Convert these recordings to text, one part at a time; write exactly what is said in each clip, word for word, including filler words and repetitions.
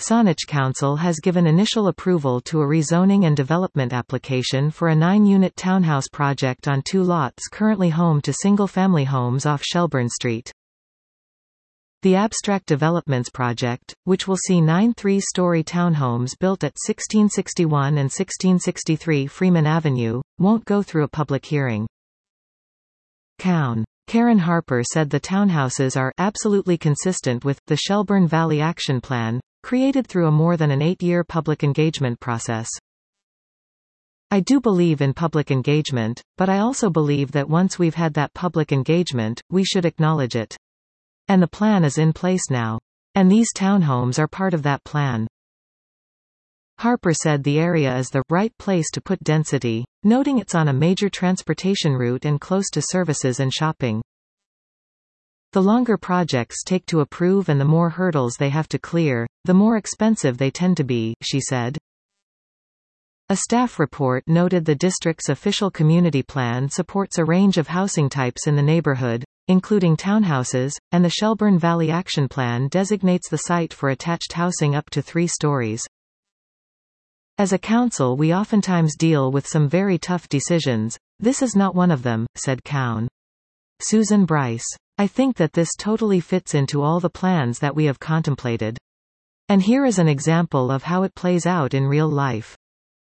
Saanich Council has given initial approval to a rezoning and development application for a nine-unit townhouse project on two lots currently home to single-family homes off Shelburne Street. The Abstract Developments project, which will see nine three-story townhomes built at sixteen sixty-one and sixteen sixty-three Freeman Avenue, won't go through a public hearing. Cown. Karen Harper said the townhouses are absolutely consistent with the Shelburne Valley Action Plan, created through a more than an eight-year public engagement process. I do believe in public engagement, but I also believe that once we've had that public engagement, we should acknowledge it. And the plan is in place now. And these townhomes are part of that plan. Harper said the area is the right place to put density, noting it's on a major transportation route and close to services and shopping. The longer projects take to approve and the more hurdles they have to clear, the more expensive they tend to be, she said. A staff report noted the district's official community plan supports a range of housing types in the neighborhood, including townhouses, and the Shelburne Valley Action Plan designates the site for attached housing up to three stories. As a council, we oftentimes deal with some very tough decisions. This is not one of them, said Cown. Susan Bryce. I think that this totally fits into all the plans that we have contemplated. And here is an example of how it plays out in real life.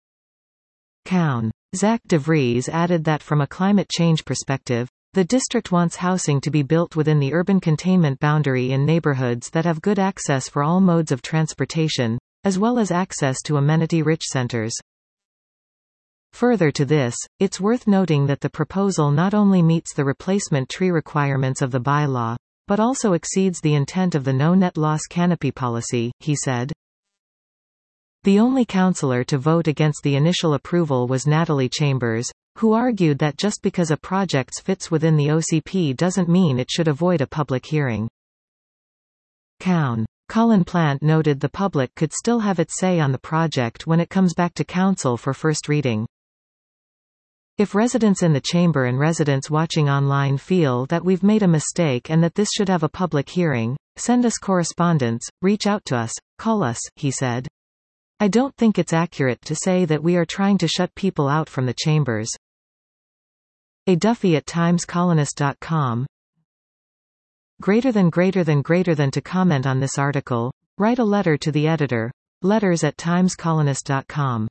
Cown. Zach DeVries added that from a climate change perspective, the district wants housing to be built within the urban containment boundary in neighborhoods that have good access for all modes of transportation, as well as access to amenity-rich centers. Further to this, it's worth noting that the proposal not only meets the replacement tree requirements of the bylaw, but also exceeds the intent of the no net loss canopy policy, he said. The only councillor to vote against the initial approval was Natalie Chambers, who argued that just because a project fits within the O C P doesn't mean it should avoid a public hearing. Cown. Colin Plant noted the public could still have its say on the project when it comes back to council for first reading. If residents in the chamber and residents watching online feel that we've made a mistake and that this should have a public hearing, send us correspondence, reach out to us, call us, he said. I don't think it's accurate to say that we are trying to shut people out from the chambers. A Duffy at times colonist dot com. Greater than greater than greater than to comment on this article, write a letter to the editor, letters at times colonist dot com.